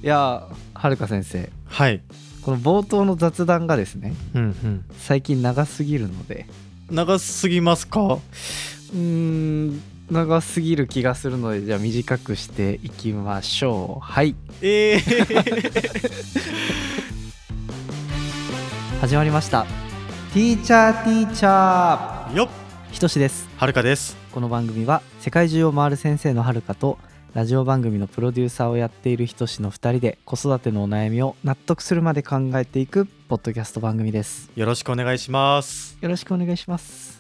いやはるか先生、 はい。 この冒頭の雑談がですね、最近長すぎるので、 長すぎますか？ 長すぎる気がするので、じゃあ短くしていきましょう。はい、始まりました。ティーチャーティーチャーよっ、 ひとしです。 はるかです。 この番組は世界中を回る先生のはるかとラジオ番組のプロデューサーをやっているひとしの2人で子育てのお悩みを納得するまで考えていくポッドキャスト番組です。 よろしくお願いします。 よろしくお願いします。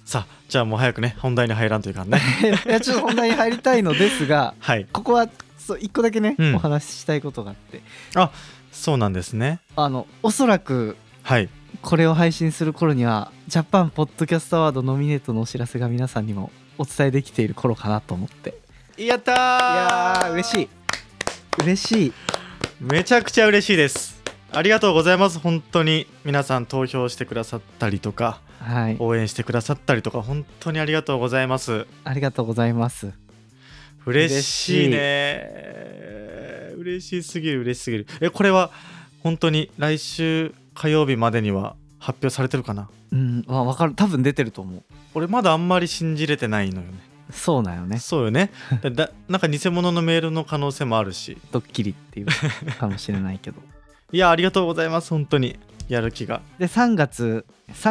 さあ、じゃあもう早くね、本題に入らんというかね。 いやちょっと本題に入りたいのですがはい。 ここはそう1個だけね、 お話ししたいことがあって、 そうなんですね。 おそらくはい。 これを配信する頃にはジャパンポッドキャストアワードノミネートのお知らせが皆さんにもお伝えできている頃かなと思って。 やったー。 いやー嬉しい。 めちゃくちゃ嬉しいです。ありがとうございます。本当に皆さん投票してくださったりとか、 はい、 応援してくださったりとか、本当にありがとうございます。 ありがとうございます。 嬉しいね。嬉しすぎる。これは本当に来週火曜日までには発表されてるかな？ 分かる。多分出てると思う。 俺まだあんまり信じれてないのよね。 そうだよね。 そうよね。なんか偽物のメールの可能性もあるし、 ドッキリっていうかもしれないけどいや、ありがとうございます。本当にやる気が。 で3月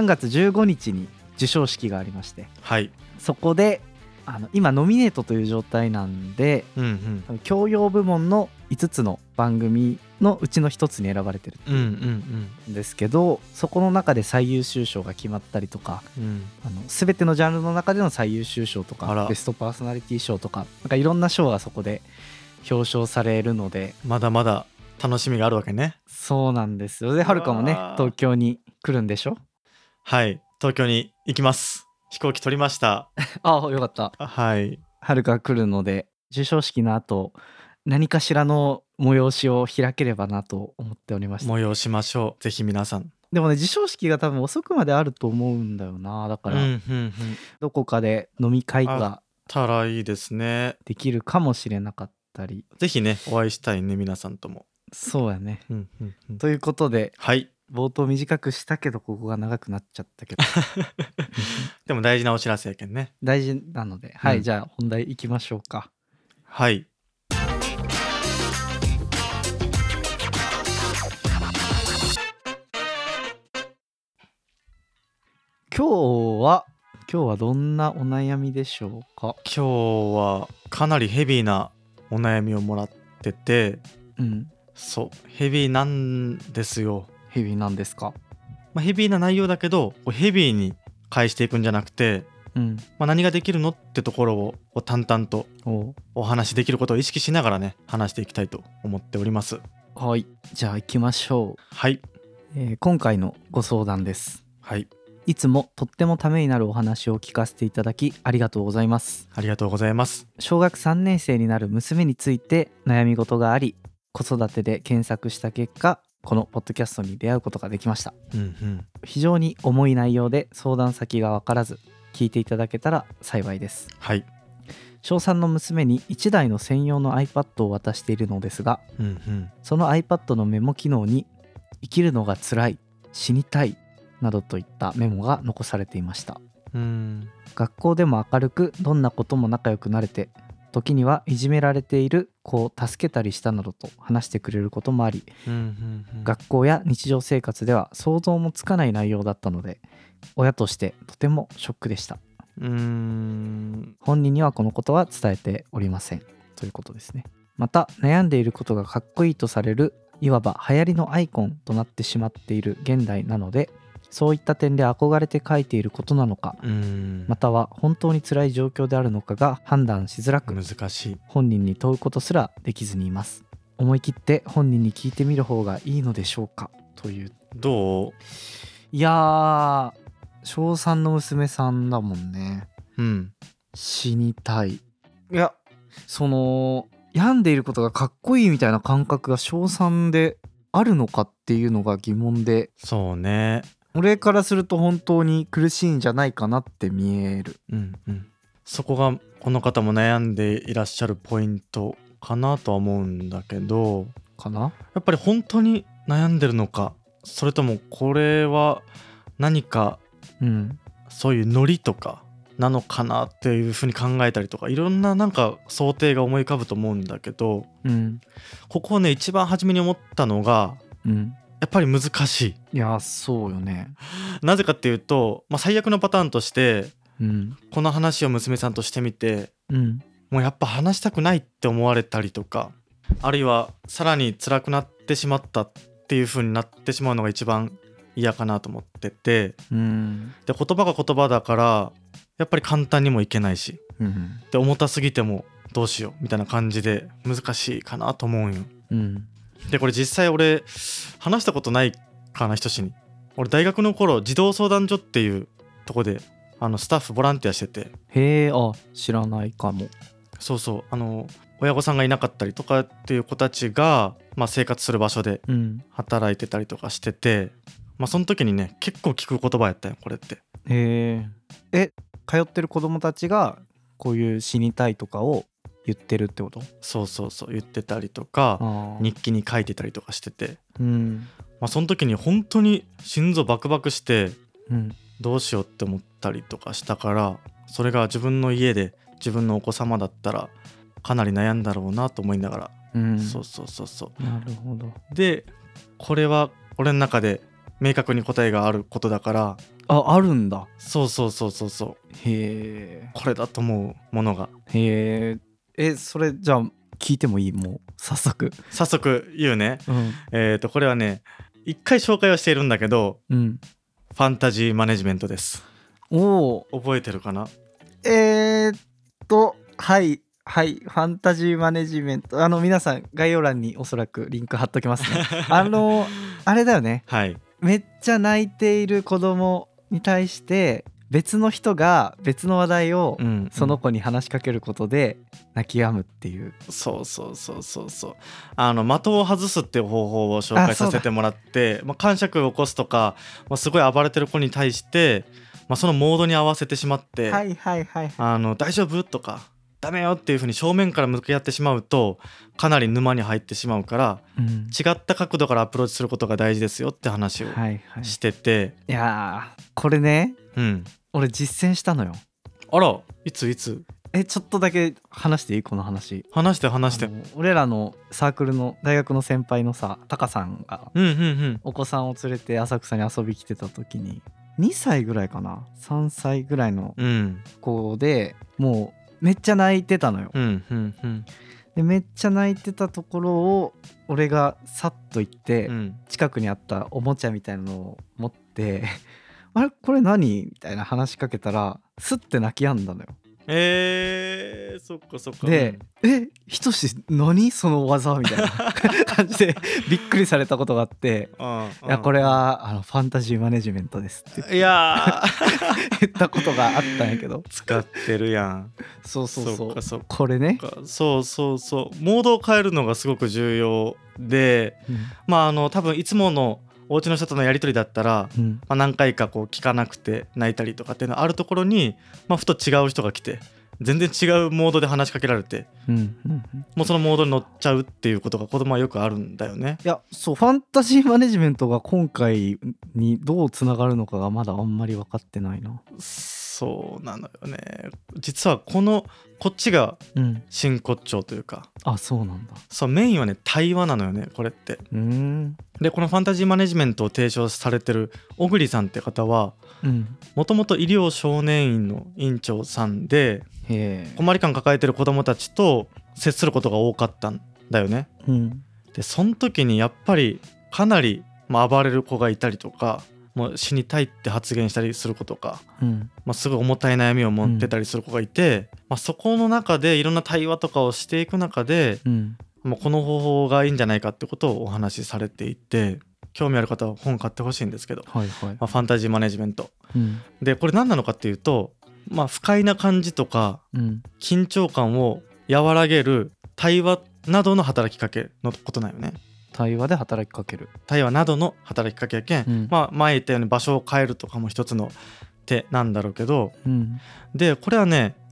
15日に授賞式がありまして、 はい。 そこで今ノミネートという状態なんで、教養部門の5つの番組のうちの1つに選ばれてるんですけど、そこの中で最優秀賞が決まったりとか、全てのジャンルの中での最優秀賞とかベストパーソナリティ賞とか、なんかいろんな賞がそこで表彰されるので、 まだまだ楽しみがあるわけね。 そうなんですよ。ではるかもね東京に来るんでしょ？ はい、東京に行きます。飛行機取りました。 ああ、よかった。 はい。 はるか来るので、授賞式の後何かしらの催しを開ければなと思っておりました。 催しましょう、ぜひ皆さん。 でもね、授賞式が多分遅くまであると思うんだよな。だから、どこかで飲み会があったらいいですね。 できるかもしれなかったり。 ぜひね、お会いしたいね、皆さんとも。 そうやね。ということで、 はい。 冒頭短くしたけどここが長くなっちゃったけどでも大事なお知らせやけんね。 大事なので、はい、じゃあ本題いきましょうか。 はい。 今日はどんなお悩みでしょうか？ 今日はかなりヘビーなお悩みをもらってて、そうヘビーなんですよ。 ヘビーなんですか？ ヘビーな内容だけどヘビーに返していくんじゃなくて、何ができるのってところを淡々とお話しできることを意識しながらね、話していきたいと思っております。 はい、じゃあ行きましょう。 はい、 今回のご相談です。 はい。 いつもとってもためになるお話を聞かせていただきありがとうございます。 ありがとうございます。 小学3年生になる娘について悩み事があり、子育てで検索した結果、このポッドキャストに出会うことができました。非常に重い内容で相談先が分からず、聞いていただけたら幸いです。 はい。 小3の娘に1台の専用の iPad を渡しているのですが、その iPad のメモ機能に生きるのが辛い、死にたいなどといったメモが残されていました。学校でも明るくどんなことも仲良くなれて、時にはいじめられている子を助けたりしたなどと話してくれることもあり、学校や日常生活では想像もつかない内容だったので、親としてとてもショックでした。本人にはこのことは伝えておりませんということですね。また悩んでいることがかっこいいとされる、いわば流行りのアイコンとなってしまっている現代なので、そういった点で憧れて書いていることなのか、または本当に辛い状況であるのかが判断しづらく、 難しい。 本人に問うことすらできずにいます。思い切って本人に聞いてみる方がいいのでしょうか、という。どう？いやー、小3の娘さんだもんね。死にたい。いや、病んでいることがかっこいいみたいな感覚が小3であるのかっていうのが疑問で。 そうね。 俺からすると本当に苦しいんじゃないかなって見える。 そこがこの方も悩んでいらっしゃるポイントかなとは思うんだけど、 かな。 やっぱり本当に悩んでるのか、それともこれは何かそういうノリとかなのかなっていうふうに考えたりとか、いろんななんか想定が思い浮かぶと思うんだけど、ここね一番初めに思ったのが、やっぱり難しい。 いやそうよね。 なぜかっていうと、最悪のパターンとして、この話を娘さんとしてみて、もうやっぱ話したくないって思われたりとか、あるいはさらに辛くなってしまったっていう風になってしまうのが一番嫌かなと思ってて、で言葉が言葉だからやっぱり簡単にもいけないし、で重たすぎてもどうしようみたいな感じで難しいかなと思うんよ。でこれ実際俺話したことないかな、ひとしに。俺大学の頃児童相談所っていうとこでスタッフボランティアしてて。 へえ、知らないかも。 そうそう、親御さんがいなかったりとかっていう子たちが、生活する場所で働いてたりとかしてて、その時にね結構聞く言葉やったよこれって。 へえ。通ってる子供たちがこういう死にたいとかを言ってるってこと？ そう言ってたりとか日記に書いてたりとかしてて、その時に本当に心臓バクバクして、どうしようって思ったりとかしたから、それが自分の家で自分のお子様だったらかなり悩んだろうなと思いながら、そうなるほど。 でこれは俺の中で明確に答えがあることだから。 あるんだ。 そうへえ。 これだと思うものが。 へえ。それじゃあ聞いてもいい？もう早速言うね。これはね一回紹介はしているんだけど、ファンタジーマネジメントです。覚えてるかな？ はいファンタジーマネジメント、皆さん概要欄におそらくリンク貼っときますね。あれだよね。めっちゃ泣いている子供に対して別の人が別の話題をその子に話しかけることで泣き止むっていう。 そう的を外すっていう方法を紹介させてもらって、癇癪を起こすとか、すごい暴れてる子に対して、そのモードに合わせてしまって、大丈夫とかダメよっていう風に正面から向き合ってしまうとかなり沼に入ってしまうから、違った角度からアプローチすることが大事ですよって話をしてて、 いやこれね、俺実践したのよ。 あら、いつちょっとだけ話していい？この話話して。 俺らのサークルの大学の先輩のさ、タカさんがお子さんを連れて浅草に遊び来てた時に、2歳ぐらいかな、3歳ぐらいの子で、もうめっちゃ泣いてたのよ。でめっちゃ泣いてたところを俺がさっと行って、近くにあったおもちゃみたいなのを持ってあれこれ何みたいな話しかけたらスッて泣き止んだのよ。 そっか。 で、ひとし何その技みたいな感じでびっくりされたことがあって、いやこれはファンタジーマネジメントですって言ったことがあったんやけど。 使ってるやん。 そうこれね。 そうモードを変えるのがすごく重要で、多分いつものお家の人とのやり取りだったら、何回かこう聞かなくて泣いたりとかっていうのがあるところに、ふと違う人が来て全然違うモードで話しかけられて、もうそのモードに乗っちゃうっていうことが子供はよくあるんだよね。 いやそう、ファンタジーマネジメントが今回にどうつながるのかがまだあんまり分かってないな。 そうなのよね。実はこっちが真骨頂というか、 そうなんだ。 そう、メインはね対話なのよねこれって。でこのファンタジーマネジメントを提唱されてる小栗さんって方はもともと医療少年院の院長さんで、困り感抱えてる子どもたちと接することが多かったんだよね。でその時にやっぱりかなり、暴れる子がいたりとか、もう死にたいって発言したりする子とか、すごい重たい悩みを持ってたりする子がいて、そこの中でいろんな対話とかをしていく中で、もうこの方法がいいんじゃないかってことをお話しされていて、興味ある方は本買ってほしいんですけど、ファンタジーマネジメント、でこれ何なのかっていうと、不快な感じとか、緊張感を和らげる対話などの働きかけのことなんよね。 対話で働きかける、 対話などの働きかけやけん、前言ったように場所を変えるとかも一つの手なんだろうけど、でこれはね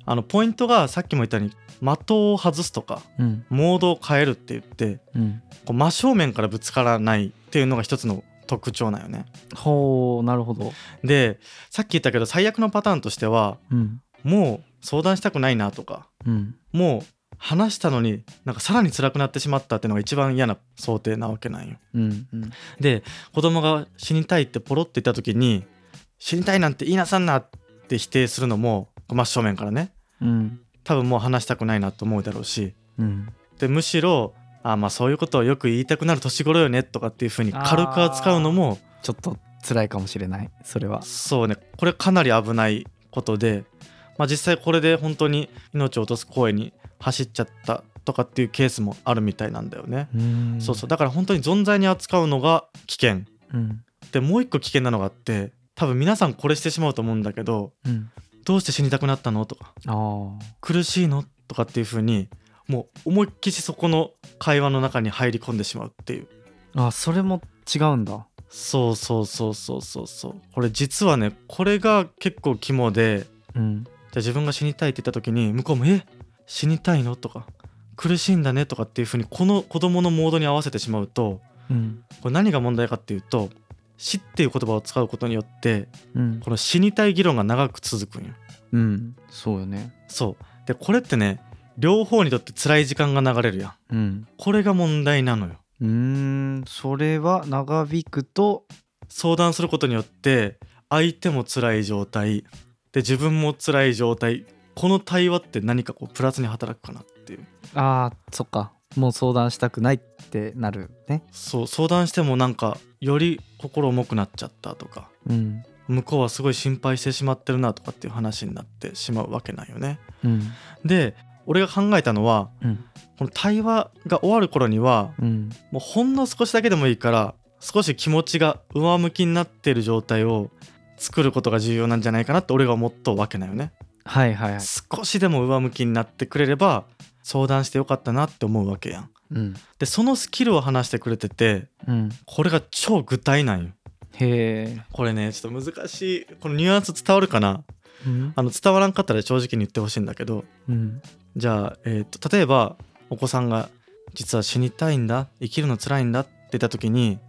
ポイントがさっきも言ったように的を外すとか、モードを変えるって言って、こう真正面からぶつからないっていうのが一つの特徴なんよね。 ほう、なるほど。 でさっき言ったけど最悪のパターンとしては、もう相談したくないなとか、もう話したのになんかさらに辛くなってしまったっていうのが一番嫌な想定なわけなんよ。で子供が死にたいってポロって言った時に死にたいなんて言いなさんなって否定するのも真正面からね、多分もう話したくないなと思うだろうし、でむしろまあそういうことをよく言いたくなる年頃よねとかっていう風に軽く扱うのもちょっと辛いかもしれない。それはそうね、これかなり危ないことで、実際これで本当に命を落とす行為に走っちゃったとかっていうケースもあるみたいなんだよね。そうそう、だから本当に存在に扱うのが危険、でもう一個危険なのがあって、多分皆さんこれしてしまうと思うんだけど、どうして死にたくなったのとか、苦しいのとかっていう風にもう思いっきりそこの会話の中に入り込んでしまうっていう。 それも違うんだ。 そうこれ実はね、これが結構肝で、じゃあ自分が死にたいって言った時に向こうも死にたいのとか苦しいんだねとかっていう風にこの子供のモードに合わせてしまうと、これ何が問題かっていうと、死っていう言葉を使うことによって、この死にたい議論が長く続くんよ。 そうよね。 そうでこれってね、両方にとって辛い時間が流れるやん、これが問題なのよ。 それは長引くと相談することによって相手も辛い状態で自分も辛い状態、この対話って何かこうプラスに働くかなっていう。 そっか、もう相談したくないってなるね。 そう、相談してもなんかより心重くなっちゃったとか、向こうはすごい心配してしまってるなとかっていう話になってしまうわけなんよね。で俺が考えたのは、この対話が終わる頃には、もうほんの少しだけでもいいから少し気持ちが上向きになっている状態を作ることが重要なんじゃないかなって俺が思っとうわけなんよね。少しでも上向きになってくれれば相談してよかったなって思うわけやん。でそのスキルを話してくれてて、これが超具体なんよ。これねちょっと難しい、このニュアンス伝わるかな、伝わらんかったら正直に言ってほしいんだけど、じゃあ、例えばお子さんが実は死にたいんだ、生きるの辛いんだって言った時に、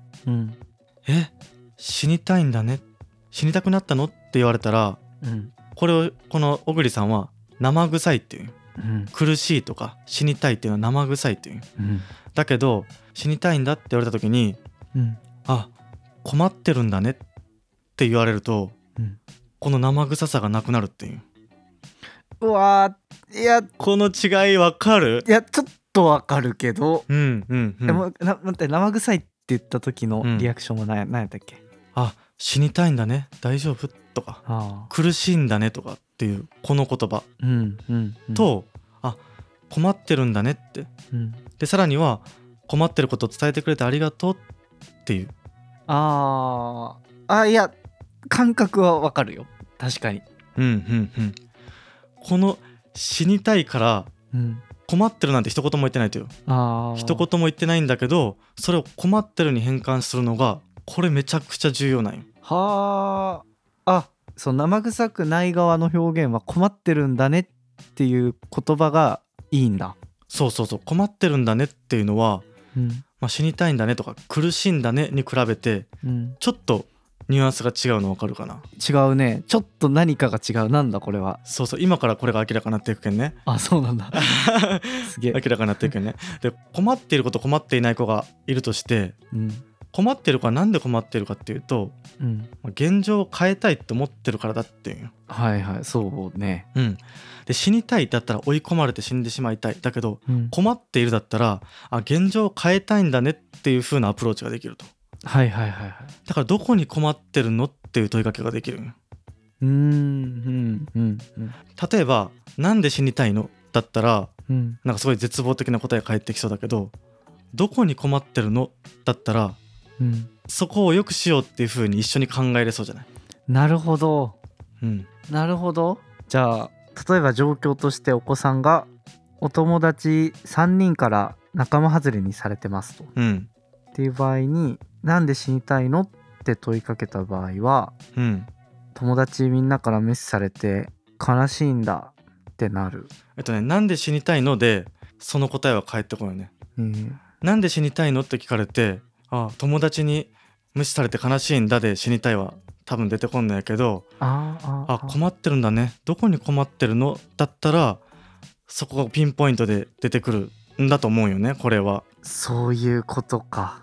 死にたいんだね、死にたくなったのって言われたら、これをこの小栗さんは生臭いっていう、苦しいとか死にたいっていうのは生臭いっていう、だけど死にたいんだって言われた時に、困ってるんだねって言われると、この生臭さがなくなるっていう。 いやこの違いわかる？ いやちょっとわかるけど、 でも待って、生臭いって言った時のリアクションは何やったっけ？ 死にたいんだね、大丈夫とか、苦しいんだねとかっていうこの言葉、と困ってるんだねって、でさらには困ってることを伝えてくれてありがとうっていう。 いや感覚はわかるよ、確かに。 この死にたいから、困ってるなんて一言も言ってないとよ。一言も言ってないんだけど、それを困ってるに変換するのがこれめちゃくちゃ重要なんよ。 そう、生臭くない側の表現は困ってるんだねっていう言葉がいいんだ。 そう困ってるんだねっていうのは、死にたいんだねとか苦しいんだねに比べて、ちょっとニュアンスが違うの分かるかな？ 違うね、ちょっと何かが違う。なんだこれは。 今からこれが明らかになっていくけんね。 そうなんだすげえ明らかになっていくけんね。で困っている子と困っていない子がいるとして、困っている子はなんで困っているかっていうと、現状を変えたいって思ってるからだっていう。 そうね。 で死にたいだったら追い込まれて死んでしまいたいだけど、困っているだったら現状を変えたいんだねっていう風なアプローチができると。だからどこに困ってるのっていう問いかけができる。例えばなんで死にたいのだったら、なんかすごい絶望的な答えが返ってきそうだけど、どこに困ってるのだったら、そこを良くしようっていう風に一緒に考えれそうじゃない？ なるほど、なるほど。じゃあ例えば状況としてお子さんがお友達3人から仲間外れにされてますと、っていう場合になんで死にたいのって問いかけた場合は、友達みんなから無視されて悲しいんだっってなる。 なんで死にたいのでその答えは返ってこないね。なんで死にたいのって聞かれて、友達に無視されて悲しいんだで死にたいは多分出てこんのやけど、困ってるんだね、どこに困ってるのだったらそこがピンポイントで出てくるんだと思うよね、これは。 そういうことか。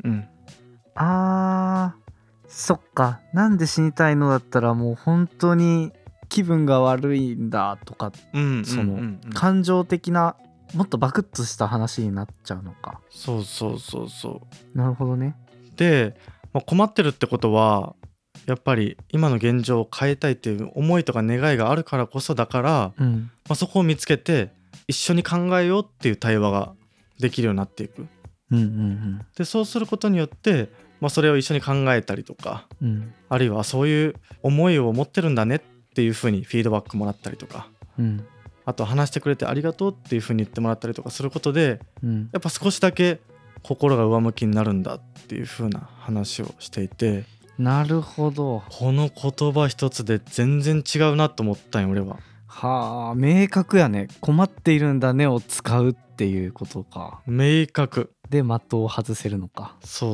あそっか。なんで死にたいのだったらもう本当に気分が悪いんだとか、その感情的なもっとバクッとした話になっちゃうのか。 そうなるほどね。 で、困ってるってことはやっぱり今の現状を変えたいっていう思いとか願いがあるからこそだから、そこを見つけて一緒に考えようっていう対話ができるようになっていく。でそうすることによって、それを一緒に考えたりとか、あるいはそういう思いを持ってるんだねっていうふうにフィードバックもらったりとか、あと話してくれてありがとうっていうふうに言ってもらったりとかすることで、やっぱ少しだけ心が上向きになるんだっていうふうな話をしていて。 なるほど。 この言葉一つで全然違うなと思ったんよ俺は。 明確やね。困っているんだねを使うっていうことか。 明確で的を外せるのか。 そう。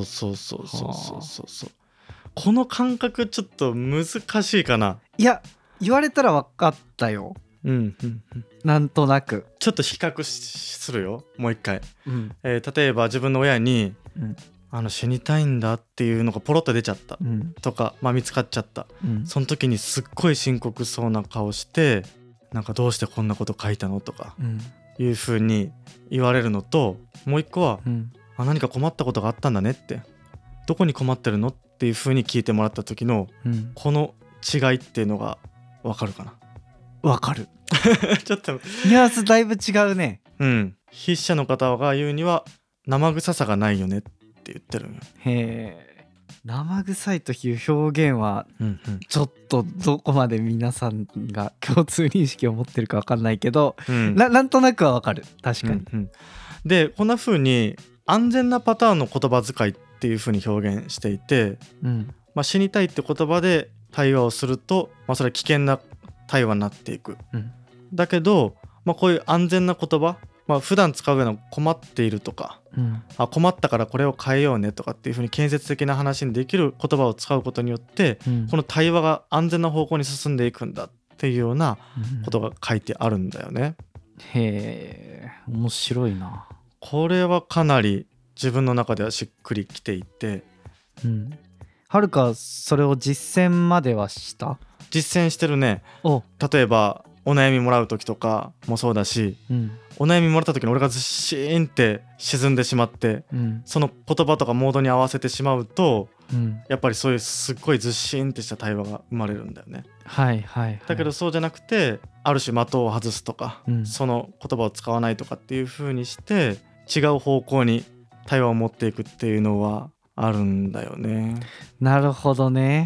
この感覚ちょっと難しいかな。 いや言われたら分かったよ。なんとなく。 ちょっと比較するよもう一回。例えば自分の親に、死にたいんだっていうのがポロッと出ちゃった、とか、見つかっちゃった、その時にすっごい深刻そうな顔して、なんかどうしてこんなこと書いたのとか、いう風に言われるのと、もう一個は、何か困ったことがあったんだねって、どこに困ってるのっていう風に聞いてもらった時の、この違いっていうのが分かるかな。 分かるちょっとニュアンスだいぶ違うね。 筆者の方が言うには生臭さがないよねって言ってるんよ。 生臭いという表現はちょっとどこまで皆さんが共通認識を持ってるか分かんないけど、なんとなくは分かる。確かに、 でこんな風に安全なパターンの言葉遣いっていう風に表現していて、死にたいって言葉で対話をすると、それは危険な対話になっていく、だけど、こういう安全な言葉、普段使うような困っているとか、困ったからこれを変えようねとかっていう風に建設的な話にできる言葉を使うことによって、この対話が安全な方向に進んでいくんだっていうようなことが書いてあるんだよね。 面白いな。 これはかなり自分の中ではしっくりきていて、 はるかそれを実践まではした？ 実践してるね。例えばお悩みもらう時とかもそうだし、お悩みもらった時に俺がずっしーんって沈んでしまって、その言葉とかモードに合わせてしまうと、やっぱりそういうすっごいずっしーんってした対話が生まれるんだよね。だけどそうじゃなくて、ある種的を外すとか、その言葉を使わないとかっていう風にして違う方向に対話を持っていくっていうのはあるんだよね。 なるほどね。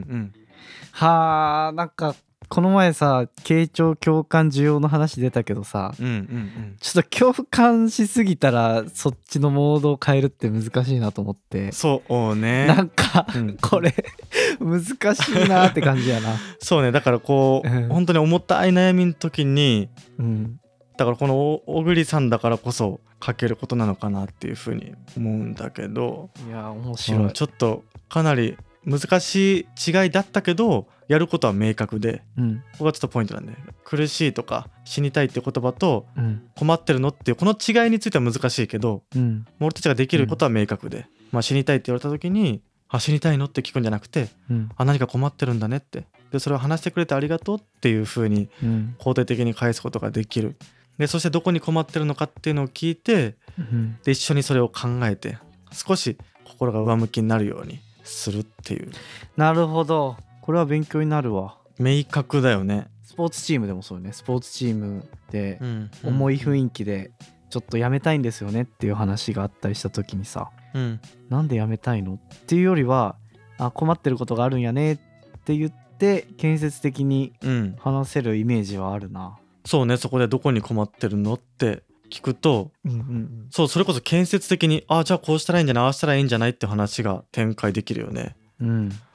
なんかこの前さ、傾聴共感需要の話出たけどさ、ちょっと共感しすぎたらそっちのモードを変えるって難しいなと思って。 そうね。 なんか、これ難しいなって感じやな。 そうね。だからこう、本当に重たい悩みの時に、だからこの小栗さんだからこそ書けることなのかなっていうふうに思うんだけど。 いや面白い。 ちょっとかなり難しい違いだったけどやることは明確で、ここがちょっとポイントなんで、苦しいとか死にたいって言葉と困ってるのっていうこの違いについては難しいけど、俺たちができることは明確で、死にたいって言われた時に死にたいのって聞くんじゃなくて、何か困ってるんだねって、でそれを話してくれてありがとうっていう風に肯定的に返すことができる。でそしてどこに困ってるのかっていうのを聞いて、で一緒にそれを考えて少し心が上向きになるようにするっていう。 なるほど。これは勉強になるわ。 明確だよね。 スポーツチームでもそうよね。スポーツチームで重い雰囲気でちょっとやめたいんですよねっていう話があったりした時にさ、なんでやめたいのっていうよりは、困ってることがあるんやねって言って建設的に話せるイメージはあるな。 そうね。そこでどこに困ってるのって聞くと、それこそ建設的にじゃあこうしたらいいんじゃない、ああしたらいいんじゃないって話が展開できるよね。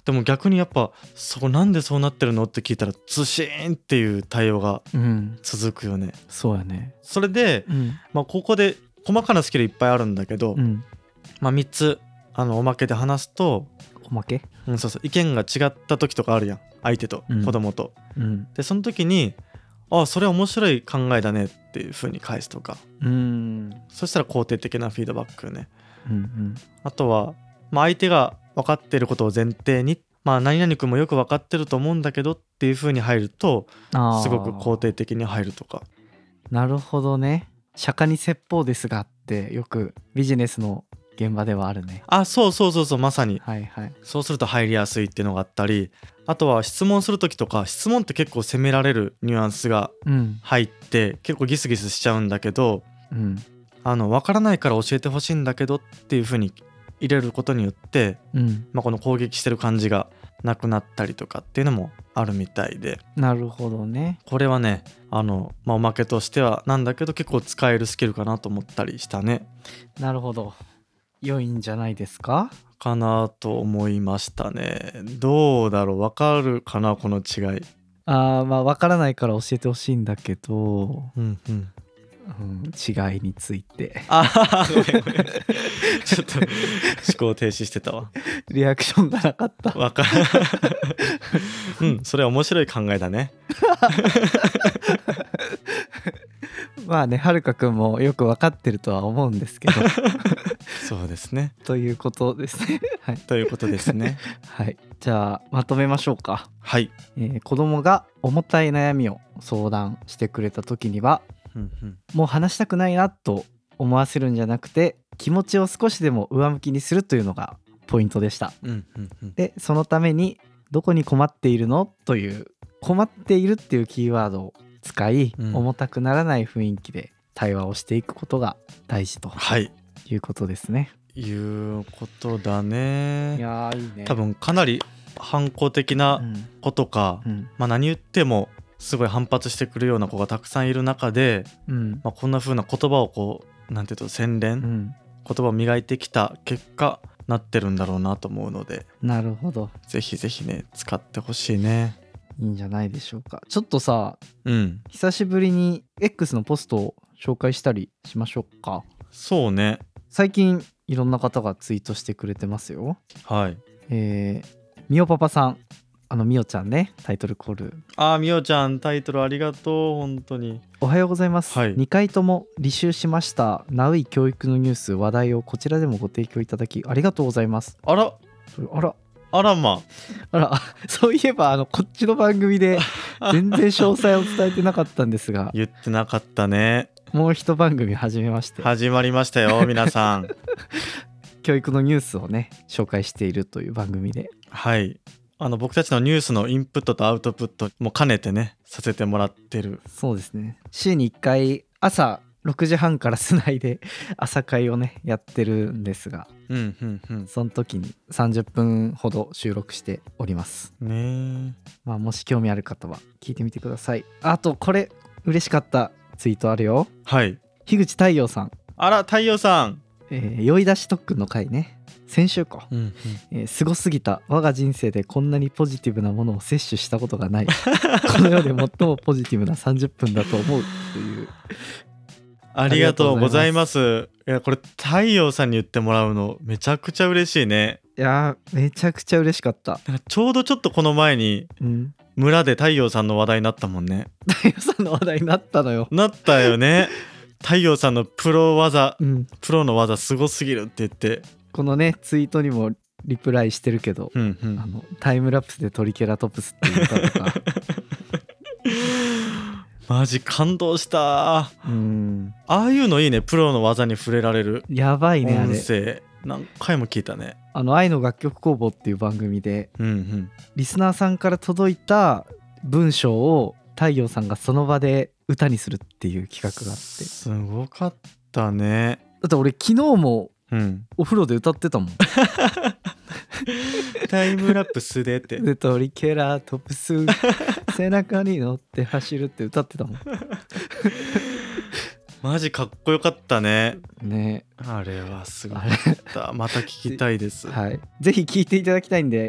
でも逆にやっぱそこなんでそうなってるのって聞いたらズシーンっていう対応が続くよね、 そうやね。 それで、ここで細かなスキルいっぱいあるんだけど、3つおまけで話すと、 おまけ、 そうそう、意見が違った時とかあるやん、相手と子供と、でその時にそれは面白い考えだねっていう風に返すとか、そしたら肯定的なフィードバックね、あとは、相手が分かってることを前提に、何々君もよく分かってると思うんだけどっていう風に入るとすごく肯定的に入るとか。 なるほどね。釈迦に説法ですがってよくビジネスの現場ではあるね。 そうまさに、 はいはい、 そうすると入りやすいっていうのがあったり、あとは質問する時とか、質問って結構責められるニュアンスが入って、結構ギスギスしちゃうんだけど、分からないから教えてほしいんだけどっていう風に入れることによって、この攻撃してる感じがなくなったりとかっていうのもあるみたいで。 なるほどね。 これはねおまけとしてはなんだけど結構使えるスキルかなと思ったりしたね。 なるほど、良いんじゃないですかなと思いましたね。どうだろう、わかるかなこの違い。 わからないから教えてほしいんだけど、違いについてごめんちょっと思考停止してたわ。 リアクションがなかった。 それは面白い考えだね。 はるかくんもよく分かってるとは思うんですけどそうですね。 ということですね。はい。 ということですね。 はい。じゃあまとめましょうか。 はい。 子供が重たい悩みを相談してくれた時には、もう話したくないなと思わせるんじゃなくて、気持ちを少しでも上向きにするというのがポイントでした。で、そのためにどこに困っているのという困っているっていうキーワードを使い、重たくならない雰囲気で対話をしていくことが大事と、いうことですね。 いうことだね。 いやいいね。 多分かなり反抗的な子とか、何言ってもすごい反発してくるような子がたくさんいる中で、こんな風な言葉をなんていうと洗練、言葉を磨いてきた結果なってるんだろうなと思うので。 なるほど。 ぜひぜひね使ってほしいね。 いいんじゃないでしょうか。ちょっとさ、久しぶりに X のポストを紹介したりしましょうか。 そうね。 最近いろんな方がツイートしてくれてますよ。 はい。 みおパパさん、みおちゃんね、タイトルコール。 みおちゃんタイトルありがとう。本当におはようございます、2回とも履修しました。ナウイ教育のニュース話題をこちらでもご提供いただきありがとうございます。 あらそういえばこっちの番組で全然詳細を伝えてなかったんですが言ってなかったね。 もう一番組始めまして、 始まりましたよ皆さん。 教育のニュースをね紹介しているという番組で、 はい、僕たちのニュースのインプットとアウトプットも兼ねてねさせてもらってる。 そうですね。週に1回朝6時半からスナイで朝会をねやってるんですが、その時に30分ほど収録しておりますね。 もし興味ある方は聞いてみてください。あとこれ嬉しかったツイートあるよ。 はい。 樋口太陽さん。 太陽さん。 酔い出し特訓の回ね。先週か。すごすぎた。我が人生でこんなにポジティブなものを摂取したことがない。この世で最もポジティブな30分だと思うという。 ありがとうございます。いやこれ太陽さんに言ってもらうのめちゃくちゃ嬉しいね。 いやめちゃくちゃ嬉しかった。 ちょうどちょっとこの前に、村で太陽さんの話題になったもんね。 太陽さんの話題になったのよ。 なったよね。太陽さんのプロ技、プロの技すごすぎるって言って、 このねツイートにもリプライしてるけど、タイムラプスでトリケラトプスって言ったとかマジ感動した。ああいうのいいね。プロの技に触れられる。 やばいね。 音声何回も聞いたね。 愛の楽曲工房っていう番組で、リスナーさんから届いた文章を太陽さんがその場で歌にするっていう企画があって、 すごかったね。 だって俺昨日もお風呂で歌ってたもん。 タイムラプスでってでトリケラトプス背中に乗って走るって歌ってたもん。 マジかっこよかったね。 ね、 あれはすごかった。また聞きたいです。 はい、ぜひ聞いていただきたいんで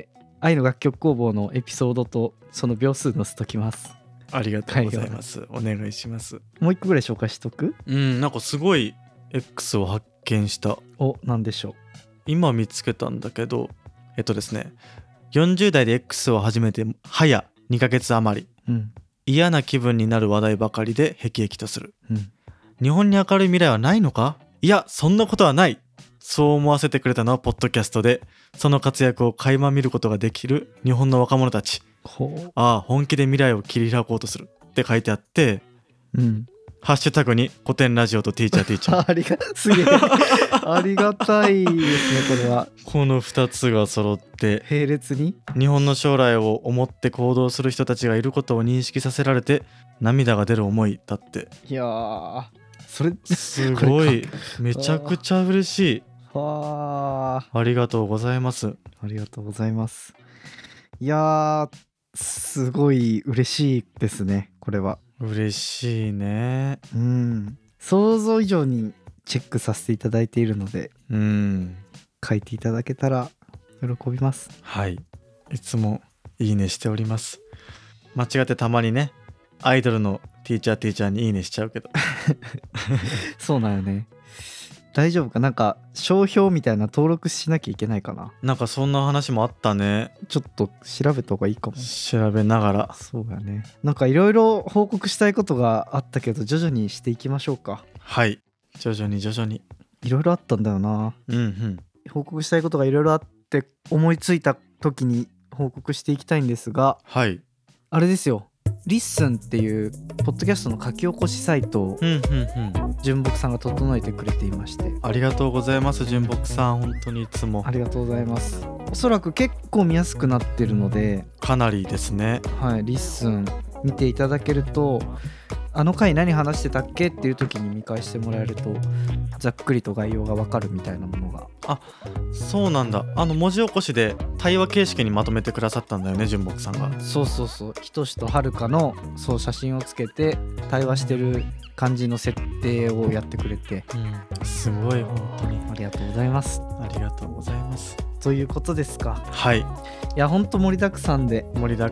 愛の楽曲工房のエピソードとその秒数載せときます。 ありがとうございます。お願いします。 もう一個ぐらい紹介しとく？ なんかすごい X を発見した。 なんでしょう。 今見つけたんだけど、ですね、40代で X を始めて早2ヶ月余り、嫌な気分になる話題ばかりで辟易とする、日本に明るい未来はないのか？いや、そんなことはない。そう思わせてくれたのはポッドキャストで、その活躍を垣間見ることができる日本の若者たち。本気で未来を切り開こうとするって書いてあって、ハッシュタグに古典ラジオとティーチャーすげえありがたいですね。これはこの2つが揃って並列に日本の将来を思って行動する人たちがいることを認識させられて涙が出る思いだって。 いやー、それすごいめちゃくちゃ嬉しい。 ありがとうございます。 ありがとうございます。いやー、すごい嬉しいですね。これは嬉しいね。 想像以上にチェックさせていただいているので、書いていただけたら喜びます。 はい、いつもいいねしております。間違ってたまにね、アイドルのティーチャーにいいねしちゃうけどそうなんよね。大丈夫か？なんか商標みたいな登録しなきゃいけないかな。 なんかそんな話もあったね。 ちょっと調べた方がいいかも。 調べながら。 そうだね。なんかいろいろ報告したいことがあったけど、徐々にしていきましょうか。 はい、徐々にいろいろあったんだよな。報告したいことがいろいろあって思いついた時に報告していきたいんですが、あれですよ、リッスンっていうポッドキャストの書き起こしサイトを純木さんが整えてくれていまして、 ありがとうございます。純木さん、本当にいつもありがとうございます。おそらく結構見やすくなってるので、 かなりですね。 はい、リッスン見ていただけると、あの回何話してたっけっていう時に見返してもらえるとざっくりと概要がわかるみたいなものが。 そうなんだ。文字起こしで対話形式にまとめてくださったんだよね、純木さんが。 そうひとしとはるかの写真をつけて対話してる感じの設定をやってくれて、 すごい、本当にありがとうございます。 ありがとうございます。 ということですか。 はい。 いや、ほんと盛りだくさんでいろいろ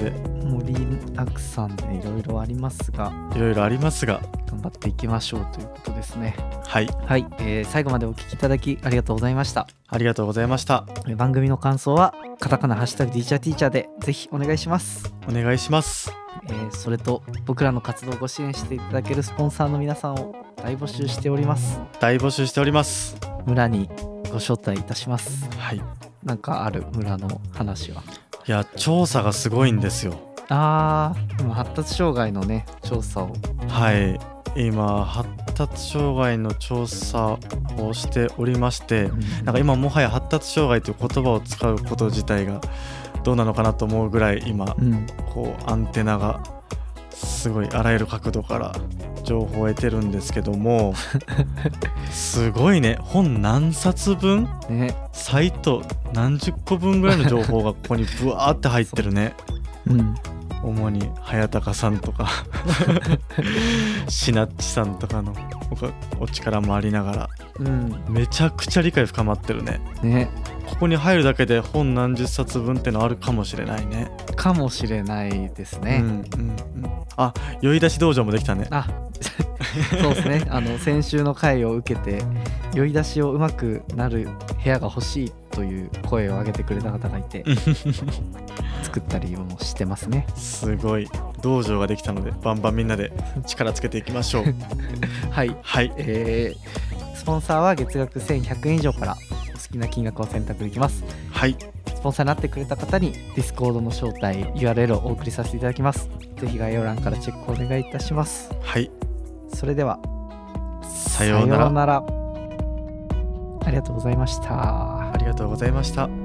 ありますが、頑張っていきましょうということですね。はい、最後までお聞きいただきありがとうございました。 ありがとうございました。 番組の感想はカタカナハッシュタグティーチャーでぜひお願いします。それと僕らの活動をご支援していただけるスポンサーの皆さんを大募集しております。村にご招待いたします。なんかある？村の話は。 いや、調査がすごいんですよ。 今発達障害のね調査を。 今発達障害の調査をしておりまして、なんか今もはや発達障害という言葉を使うこと自体がどうなのかなと思うぐらい今、こうアンテナがすごいあらゆる角度から情報を得てるんですけどもすごいね、本何冊分、サイト何十個分ぐらいの情報がここにブワーって入ってるね。主に早高さんとかしなっちさんとかのお力もありながら、めちゃくちゃ理解深まってるね。ここに入るだけで本何十冊分ってのあるかもしれないね。 かもしれないですね。 酔い出し道場もできたね。そうですね。先週の回を受けて酔い出しをうまくなる部屋が欲しいという声を上げてくれた方がいて作ったりもしてますね。すごい道場ができたのでバンバンみんなで力つけていきましょう。 スポンサーは月額1100円以上からお好きな金額を選択できます。スポンサーになってくれた方に Discord の招待 URL をお送りさせていただきます。ぜひ概要欄からチェックお願いいたします。それではさようなら。ありがとうございました。 ありがとうございました。